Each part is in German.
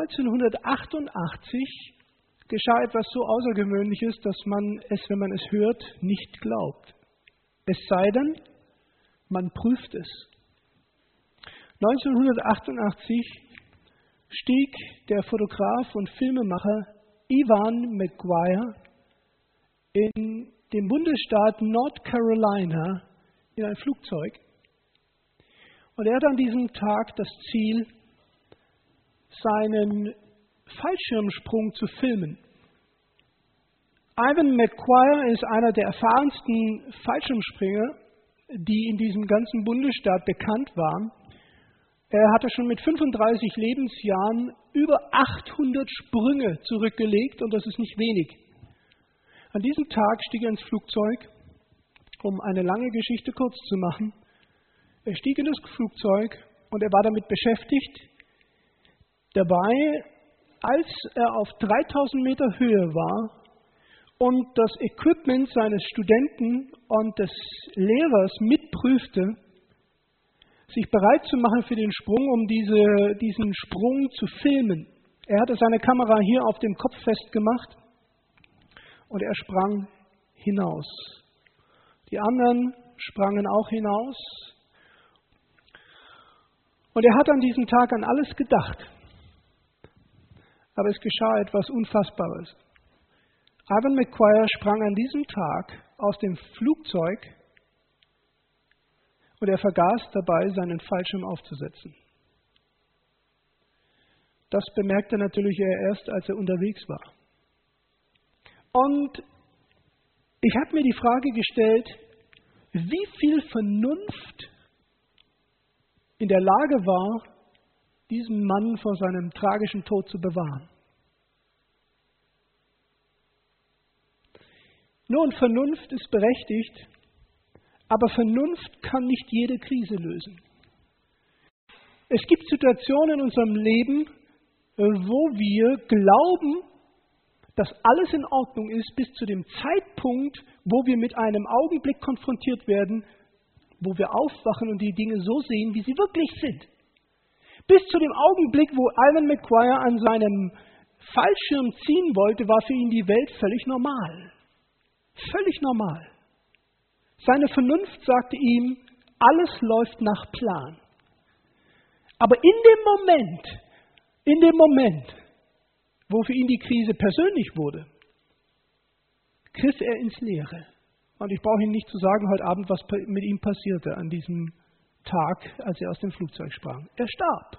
1988 geschah etwas so Außergewöhnliches, dass man es, wenn man es hört, nicht glaubt. Es sei denn, man prüft es. 1988 stieg der Fotograf und Filmemacher Ewan McGuire in dem Bundesstaat North Carolina in ein Flugzeug. Und er hat an diesem Tag das Ziel, seinen Fallschirmsprung zu filmen. Ewan McGuire ist einer der erfahrensten Fallschirmspringer, die in diesem ganzen Bundesstaat bekannt waren. Er hatte schon mit 35 Lebensjahren über 800 Sprünge zurückgelegt und das ist nicht wenig. An diesem Tag stieg er ins Flugzeug, um eine lange Geschichte kurz zu machen. Er stieg in das Flugzeug und er war damit beschäftigt, dabei, als er auf 3000 Meter Höhe war und das Equipment seines Studenten und des Lehrers mitprüfte, sich bereit zu machen für den Sprung, um diesen Sprung zu filmen. Er hatte seine Kamera hier auf dem Kopf festgemacht und er sprang hinaus. Die anderen sprangen auch hinaus. Und er hat an diesem Tag an alles gedacht. Aber es geschah etwas Unfassbares. Ewan McGuire sprang an diesem Tag aus dem Flugzeug und er vergaß dabei, seinen Fallschirm aufzusetzen. Das bemerkte natürlich er erst, als er unterwegs war. Und ich habe mir die Frage gestellt, wie viel Vernunft in der Lage war, diesen Mann vor seinem tragischen Tod zu bewahren. Nun, Vernunft ist berechtigt, aber Vernunft kann nicht jede Krise lösen. Es gibt Situationen in unserem Leben, wo wir glauben, dass alles in Ordnung ist, bis zu dem Zeitpunkt, wo wir mit einem Augenblick konfrontiert werden, wo wir aufwachen und die Dinge so sehen, wie sie wirklich sind. Bis zu dem Augenblick, wo Ewan McGuire an seinem Fallschirm ziehen wollte, war für ihn die Welt völlig normal. Völlig normal. Seine Vernunft sagte ihm, alles läuft nach Plan. Aber in dem Moment, wo für ihn die Krise persönlich wurde, griff er ins Leere. Und ich brauche Ihnen nicht zu sagen heute Abend, was mit ihm passierte an diesem Tag, als er aus dem Flugzeug sprang. Er starb.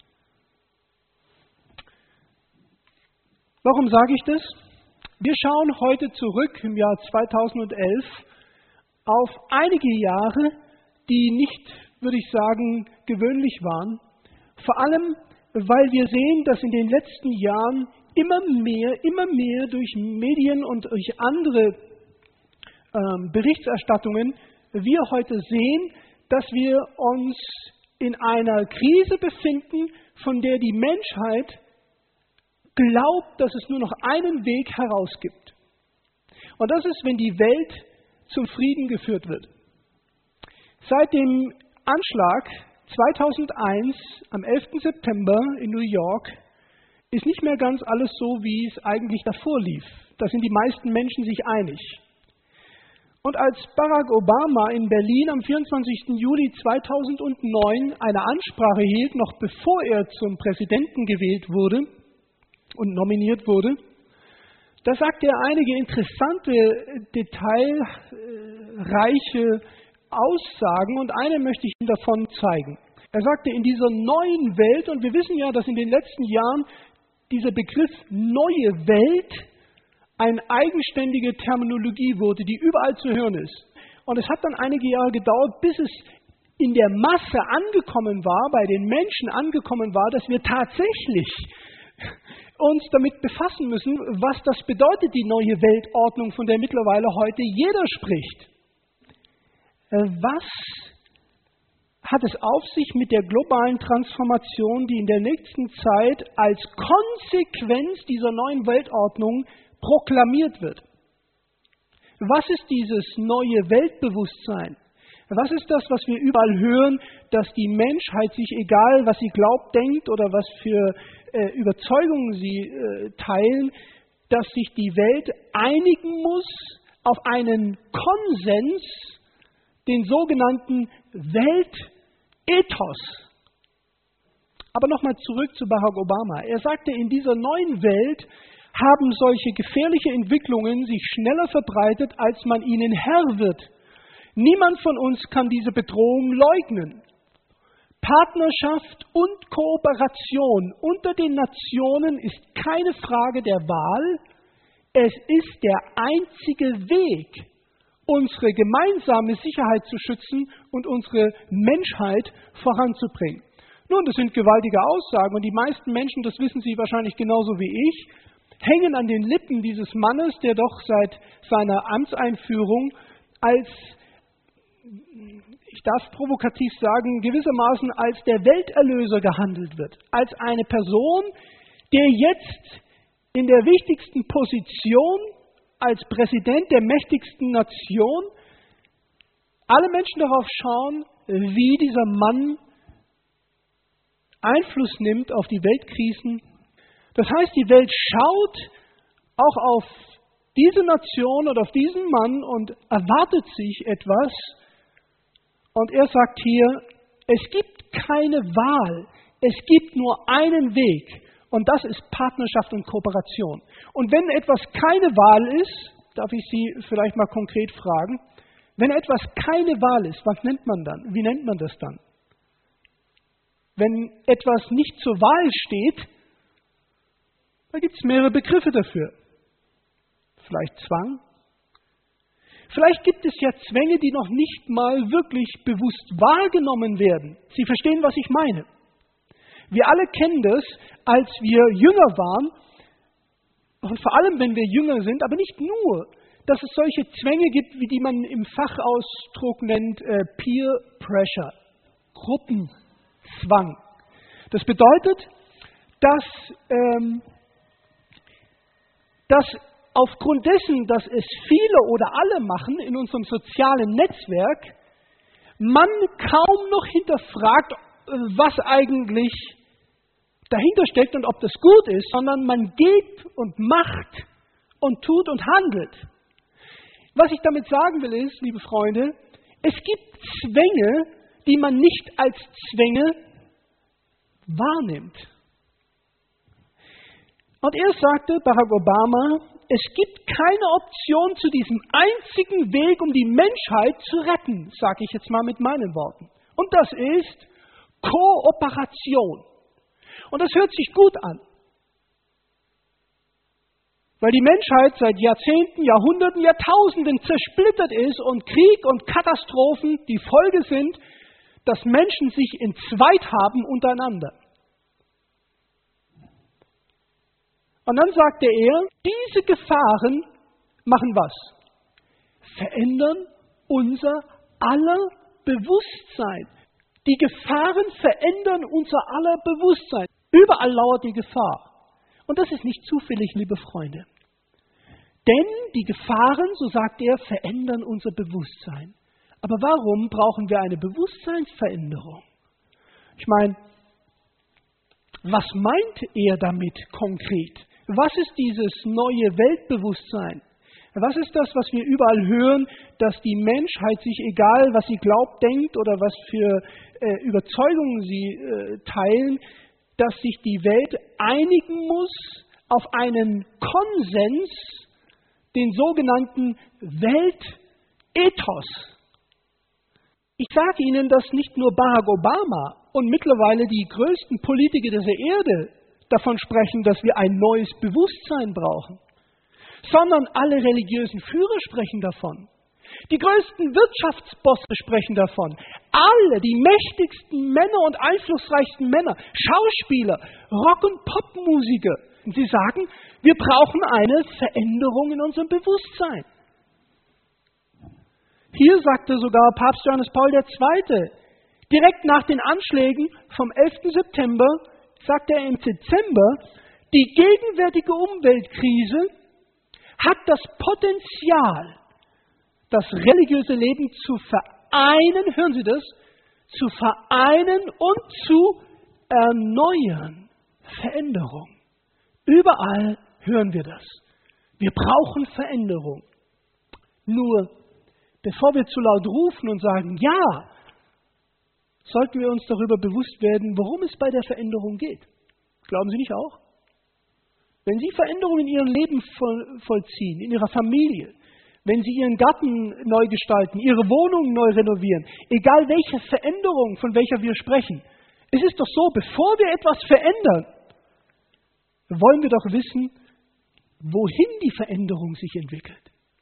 Warum sage ich das? Wir schauen heute zurück im Jahr 2011 auf einige Jahre, die nicht, würde ich sagen, gewöhnlich waren. Vor allem, weil wir sehen, dass in den letzten Jahren immer mehr durch Medien und durch andere Berichterstattungen wir heute sehen, dass wir uns in einer Krise befinden, von der die Menschheit glaubt, dass es nur noch einen Weg heraus gibt. Und das ist, wenn die Welt zum Frieden geführt wird. Seit dem Anschlag 2001 am 11. September in New York ist nicht mehr ganz alles so, wie es eigentlich davor lief. Da sind die meisten Menschen sich einig. Und als Barack Obama in Berlin am 24. Juli 2009 eine Ansprache hielt, noch bevor er zum Präsidenten gewählt wurde und nominiert wurde, da sagte er einige interessante, detailreiche Aussagen und eine möchte ich Ihnen davon zeigen. Er sagte, in dieser neuen Welt, und wir wissen ja, dass in den letzten Jahren dieser Begriff neue Welt eine eigenständige Terminologie wurde, die überall zu hören ist. Und es hat dann einige Jahre gedauert, bis es in der Masse angekommen war, bei den Menschen angekommen war, dass wir tatsächlich uns damit befassen müssen, was das bedeutet, die neue Weltordnung, von der mittlerweile heute jeder spricht. Was hat es auf sich mit der globalen Transformation, die in der nächsten Zeit als Konsequenz dieser neuen Weltordnung proklamiert wird? Was ist dieses neue Weltbewusstsein? Was ist das, was wir überall hören, dass die Menschheit sich, egal was sie glaubt, denkt oder was für Überzeugungen sie teilen, dass sich die Welt einigen muss auf einen Konsens, den sogenannten Weltethos. Aber nochmal zurück zu Barack Obama. Er sagte, in dieser neuen Welt haben solche gefährliche Entwicklungen sich schneller verbreitet, als man ihnen Herr wird. Niemand von uns kann diese Bedrohung leugnen. Partnerschaft und Kooperation unter den Nationen ist keine Frage der Wahl. Es ist der einzige Weg, unsere gemeinsame Sicherheit zu schützen und unsere Menschheit voranzubringen. Nun, das sind gewaltige Aussagen und die meisten Menschen, das wissen Sie wahrscheinlich genauso wie ich, hängen an den Lippen dieses Mannes, der doch seit seiner Amtseinführung als, ich darf provokativ sagen, gewissermaßen als der Welterlöser gehandelt wird. Als eine Person, der jetzt in der wichtigsten Position als Präsident der mächtigsten Nation alle Menschen darauf schauen, wie dieser Mann Einfluss nimmt auf die Weltkrisen. Das heißt, die Welt schaut auch auf diese Nation oder auf diesen Mann und erwartet sich etwas. Und er sagt hier, es gibt keine Wahl, es gibt nur einen Weg. Und das ist Partnerschaft und Kooperation. Und wenn etwas keine Wahl ist, darf ich Sie vielleicht mal konkret fragen, wenn etwas keine Wahl ist, was nennt man dann? Wie nennt man das dann? Wenn etwas nicht zur Wahl steht, da gibt es mehrere Begriffe dafür. Vielleicht Zwang. Vielleicht gibt es ja Zwänge, die noch nicht mal wirklich bewusst wahrgenommen werden. Sie verstehen, was ich meine. Wir alle kennen das, als wir jünger waren, und vor allem, wenn wir jünger sind, aber nicht nur, dass es solche Zwänge gibt, wie die man im Fachausdruck nennt, Peer Pressure, Gruppenzwang. Das bedeutet, dass aufgrund dessen, dass es viele oder alle machen in unserem sozialen Netzwerk, man kaum noch hinterfragt, was eigentlich dahinter steckt und ob das gut ist, sondern man geht und macht und tut und handelt. Was ich damit sagen will ist, liebe Freunde, es gibt Zwänge, die man nicht als Zwänge wahrnimmt. Und er sagte, Barack Obama, es gibt keine Option zu diesem einzigen Weg, um die Menschheit zu retten, sage ich jetzt mal mit meinen Worten. Und das ist Kooperation. Und das hört sich gut an. Weil die Menschheit seit Jahrzehnten, Jahrhunderten, Jahrtausenden zersplittert ist und Krieg und Katastrophen die Folge sind, dass Menschen sich entzweit haben untereinander. Und dann sagte er, diese Gefahren machen was? Verändern unser aller Bewusstsein. Die Gefahren verändern unser aller Bewusstsein. Überall lauert die Gefahr. Und das ist nicht zufällig, liebe Freunde. Denn die Gefahren, so sagt er, verändern unser Bewusstsein. Aber warum brauchen wir eine Bewusstseinsveränderung? Ich meine, was meint er damit konkret? Was ist dieses neue Weltbewusstsein? Was ist das, was wir überall hören, dass die Menschheit sich, egal was sie glaubt, denkt oder was für Überzeugungen sie teilen, dass sich die Welt einigen muss auf einen Konsens, den sogenannten Weltethos. Ich sage Ihnen, dass nicht nur Barack Obama und mittlerweile die größten Politiker dieser Erde davon sprechen, dass wir ein neues Bewusstsein brauchen, sondern alle religiösen Führer sprechen davon. Die größten Wirtschaftsbosse sprechen davon. Alle, die mächtigsten Männer und einflussreichsten Männer, Schauspieler, Rock- und Popmusiker. Und sie sagen, wir brauchen eine Veränderung in unserem Bewusstsein. Hier sagte sogar Papst Johannes Paul II., direkt nach den Anschlägen vom 11. September, sagte er im Dezember, die gegenwärtige Umweltkrise hat das Potenzial, das religiöse Leben zu vereinen, hören Sie das, zu vereinen und zu erneuern. Veränderung. Überall hören wir das. Wir brauchen Veränderung. Nur, bevor wir zu laut rufen und sagen, ja, sollten wir uns darüber bewusst werden, worum es bei der Veränderung geht. Glauben Sie nicht auch? Wenn Sie Veränderungen in Ihrem Leben vollziehen, in Ihrer Familie, wenn Sie Ihren Garten neu gestalten, Ihre Wohnung neu renovieren, egal welche Veränderung, von welcher wir sprechen, es ist doch so, bevor wir etwas verändern, wollen wir doch wissen, wohin die Veränderung sich entwickelt.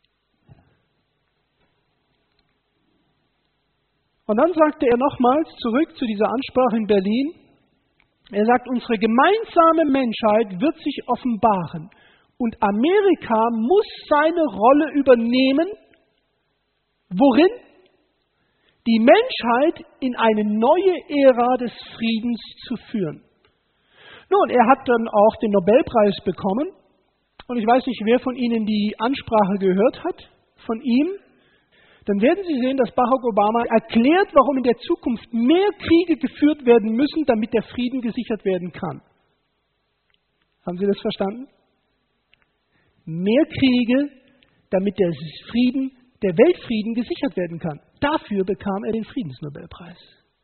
Und dann sagte er nochmals zurück zu dieser Ansprache in Berlin, er sagt, unsere gemeinsame Menschheit wird sich offenbaren und Amerika muss seine Rolle übernehmen, worin? Die Menschheit in eine neue Ära des Friedens zu führen. Nun, er hat dann auch den Nobelpreis bekommen und ich weiß nicht, wer von Ihnen die Ansprache gehört hat von ihm. Dann werden Sie sehen, dass Barack Obama erklärt, warum in der Zukunft mehr Kriege geführt werden müssen, damit der Frieden gesichert werden kann. Haben Sie das verstanden? Mehr Kriege, damit der Weltfrieden gesichert werden kann. Dafür bekam er den Friedensnobelpreis.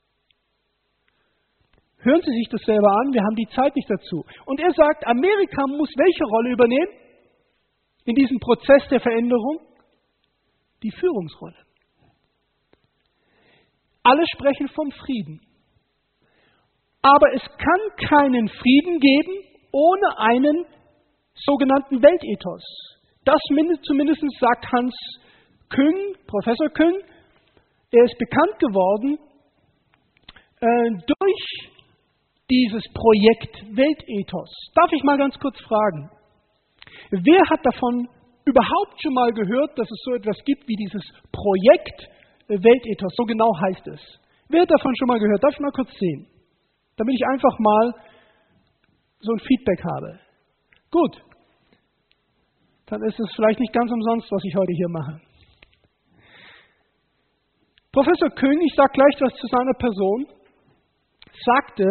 Hören Sie sich das selber an, wir haben die Zeit nicht dazu. Und er sagt, Amerika muss welche Rolle übernehmen in diesem Prozess der Veränderung? Die Führungsrolle. Alle sprechen vom Frieden. Aber es kann keinen Frieden geben ohne einen sogenannten Weltethos. Das zumindest sagt Hans Küng, Professor Küng. Er ist bekannt geworden durch dieses Projekt Weltethos. Darf ich mal ganz kurz fragen, wer hat davon überhaupt schon mal gehört, dass es so etwas gibt wie dieses Projekt Weltethos? So genau heißt es. Wer hat davon schon mal gehört? Darf ich mal kurz sehen? Damit ich einfach mal so ein Feedback habe. Gut. Dann ist es vielleicht nicht ganz umsonst, was ich heute hier mache. Professor Küng, ich sage gleich was zu seiner Person, sagte,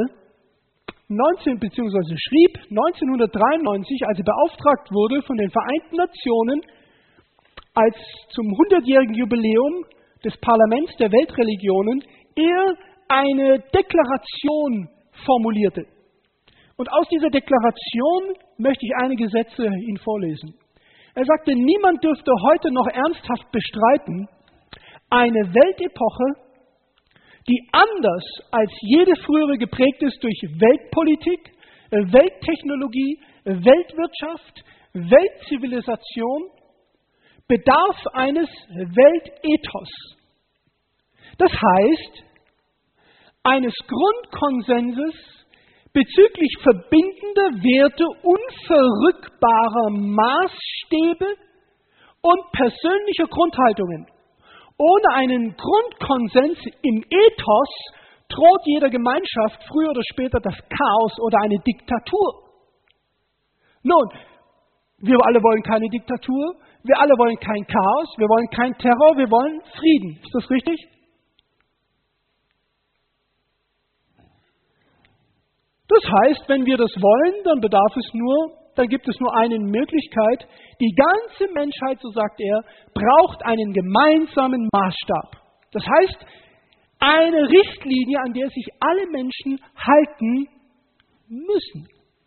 schrieb 1993, als er beauftragt wurde von den Vereinten Nationen, als zum 100-jährigen Jubiläum des Parlaments der Weltreligionen, er eine Deklaration formulierte. Und aus dieser Deklaration möchte ich einige Sätze Ihnen vorlesen. Er sagte, niemand dürfte heute noch ernsthaft bestreiten, eine Weltepoche, die anders als jede frühere geprägt ist durch Weltpolitik, Welttechnologie, Weltwirtschaft, Weltzivilisation, bedarf eines Weltethos. Das heißt, eines Grundkonsenses bezüglich verbindender Werte, unverrückbarer Maßstäbe und persönlicher Grundhaltungen. Ohne einen Grundkonsens im Ethos droht jeder Gemeinschaft früher oder später das Chaos oder eine Diktatur. Nun, wir alle wollen keine Diktatur, wir alle wollen kein Chaos, wir wollen kein Terror, wir wollen Frieden. Ist das richtig? Das heißt, wenn wir das wollen, dann gibt es nur eine Möglichkeit. Die ganze Menschheit, so sagt er, braucht einen gemeinsamen Maßstab. Das heißt, eine Richtlinie, an der sich alle Menschen halten müssen.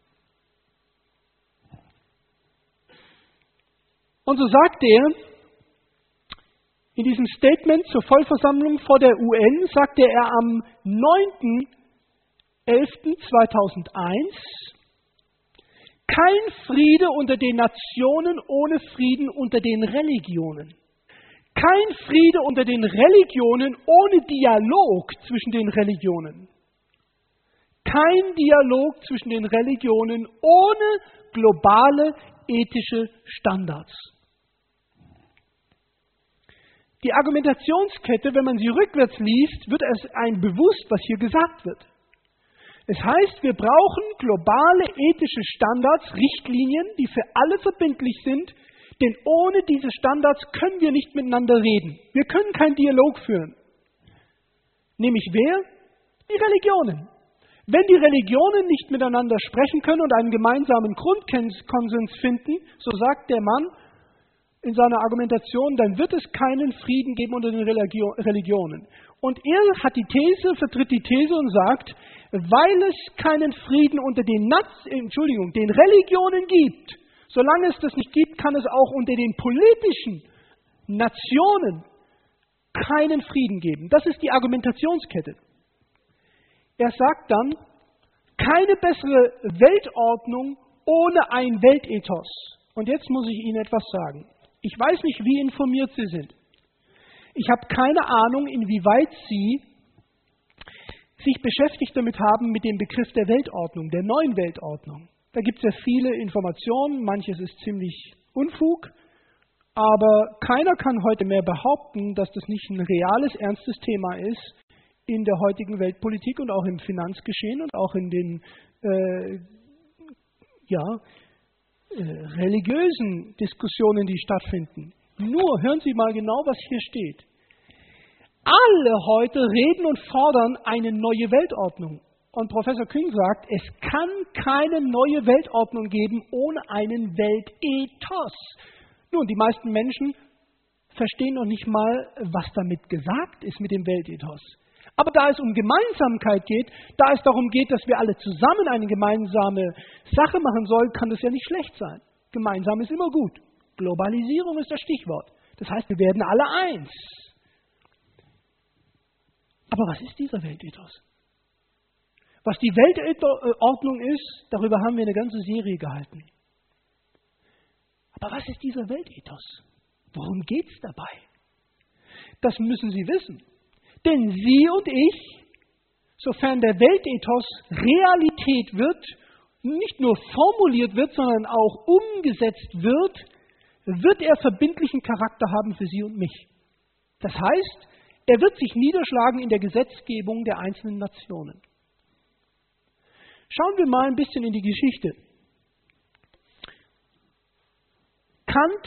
Und so sagt er, in diesem Statement zur Vollversammlung vor der UN, sagte er am 9.11.2001, kein Friede unter den Nationen ohne Frieden unter den Religionen. Kein Friede unter den Religionen ohne Dialog zwischen den Religionen. Kein Dialog zwischen den Religionen ohne globale ethische Standards. Die Argumentationskette, wenn man sie rückwärts liest, wird es einem bewusst, was hier gesagt wird. Es heißt, wir brauchen globale ethische Standards, Richtlinien, die für alle verbindlich sind, denn ohne diese Standards können wir nicht miteinander reden. Wir können keinen Dialog führen. Nämlich wer? Die Religionen. Wenn die Religionen nicht miteinander sprechen können und einen gemeinsamen Grundkonsens finden, so sagt der Mann in seiner Argumentation, dann wird es keinen Frieden geben unter den Religionen. Und er hat vertritt die These und sagt, weil es keinen Frieden unter den Religionen gibt, solange es das nicht gibt, kann es auch unter den politischen Nationen keinen Frieden geben. Das ist die Argumentationskette. Er sagt dann, keine bessere Weltordnung ohne ein Weltethos. Und jetzt muss ich Ihnen etwas sagen. Ich weiß nicht, wie informiert Sie sind. Ich habe keine Ahnung, inwieweit Sie sich beschäftigt damit haben mit dem Begriff der Weltordnung, der neuen Weltordnung. Da gibt es ja viele Informationen, manches ist ziemlich Unfug, aber keiner kann heute mehr behaupten, dass das nicht ein reales, ernstes Thema ist in der heutigen Weltpolitik und auch im Finanzgeschehen und auch in den religiösen Diskussionen, die stattfinden. Nur hören Sie mal genau, was hier steht. Alle heute reden und fordern eine neue Weltordnung. Und Professor Küng sagt, es kann keine neue Weltordnung geben ohne einen Weltethos. Nun, die meisten Menschen verstehen noch nicht mal, was damit gesagt ist mit dem Weltethos. Aber da es um Gemeinsamkeit geht, da es darum geht, dass wir alle zusammen eine gemeinsame Sache machen sollen, kann das ja nicht schlecht sein. Gemeinsam ist immer gut. Globalisierung ist das Stichwort. Das heißt, wir werden alle eins. Aber was ist dieser Weltethos? Was die Weltordnung ist, darüber haben wir eine ganze Serie gehalten. Aber was ist dieser Weltethos? Worum geht es dabei? Das müssen Sie wissen. Denn Sie und ich, sofern der Weltethos Realität wird, nicht nur formuliert wird, sondern auch umgesetzt wird er verbindlichen Charakter haben für Sie und mich. Das heißt, er wird sich niederschlagen in der Gesetzgebung der einzelnen Nationen. Schauen wir mal ein bisschen in die Geschichte. Kant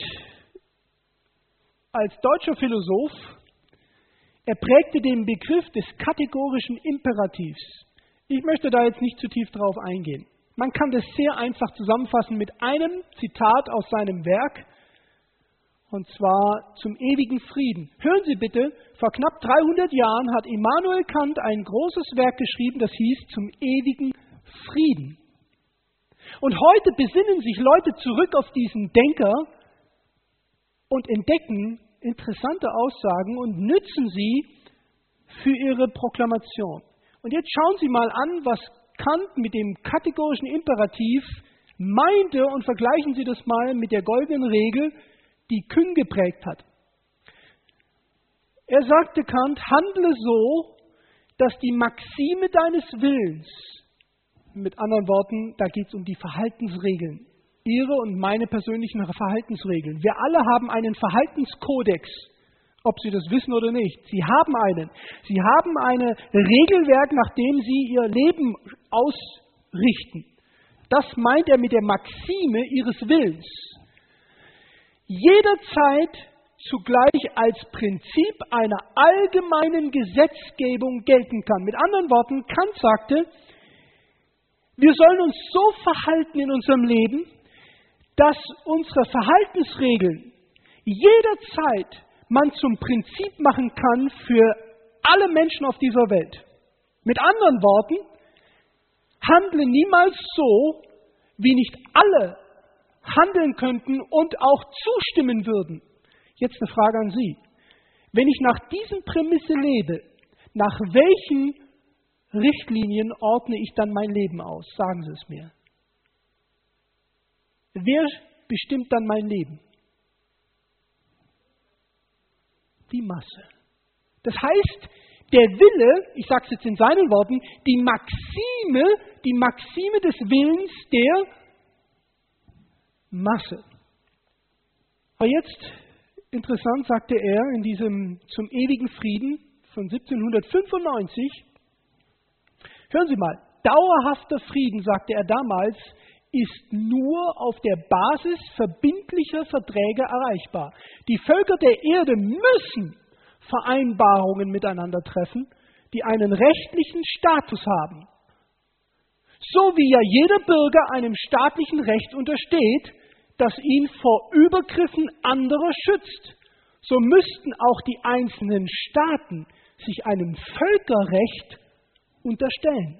als deutscher Philosoph, er prägte den Begriff des kategorischen Imperativs. Ich möchte da jetzt nicht zu tief drauf eingehen. Man kann das sehr einfach zusammenfassen mit einem Zitat aus seinem Werk, und zwar zum ewigen Frieden. Hören Sie bitte, vor knapp 300 Jahren hat Immanuel Kant ein großes Werk geschrieben, das hieß zum ewigen Frieden. Und heute besinnen sich Leute zurück auf diesen Denker und entdecken interessante Aussagen und nützen sie für ihre Proklamation. Und jetzt schauen Sie mal an, was Kant mit dem kategorischen Imperativ meinte und vergleichen Sie das mal mit der goldenen Regel, die Küng geprägt hat. Er sagte Kant, handle so, dass die Maxime deines Willens, mit anderen Worten, da geht es um die Verhaltensregeln, Ihre und meine persönlichen Verhaltensregeln. Wir alle haben einen Verhaltenskodex, ob Sie das wissen oder nicht. Sie haben einen. Sie haben ein Regelwerk, nach dem Sie Ihr Leben ausrichten. Das meint er mit der Maxime Ihres Willens. Jederzeit zugleich als Prinzip einer allgemeinen Gesetzgebung gelten kann. Mit anderen Worten, Kant sagte, wir sollen uns so verhalten in unserem Leben, dass unsere Verhaltensregeln jederzeit man zum Prinzip machen kann für alle Menschen auf dieser Welt. Mit anderen Worten, handle niemals so, wie nicht alle handeln könnten und auch zustimmen würden. Jetzt eine Frage an Sie. Wenn ich nach diesen Prämisse lebe, nach welchen Richtlinien ordne ich dann mein Leben aus? Sagen Sie es mir. Wer bestimmt dann mein Leben? Die Masse. Das heißt, der Wille, ich sage es jetzt in seinen Worten, die Maxime des Willens der Masse. Aber jetzt, interessant, sagte er in diesem zum ewigen Frieden von 1795, hören Sie mal, dauerhafter Frieden, sagte er damals, ist nur auf der Basis verbindlicher Verträge erreichbar. Die Völker der Erde müssen Vereinbarungen miteinander treffen, die einen rechtlichen Status haben. So wie ja jeder Bürger einem staatlichen Recht untersteht, das ihn vor Übergriffen anderer schützt, so müssten auch die einzelnen Staaten sich einem Völkerrecht unterstellen.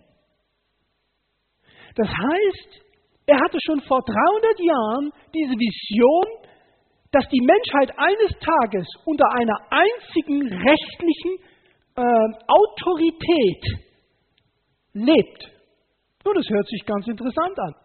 Das heißt, er hatte schon vor 300 Jahren diese Vision, dass die Menschheit eines Tages unter einer einzigen rechtlichen Autorität lebt. Nun, das hört sich ganz interessant an.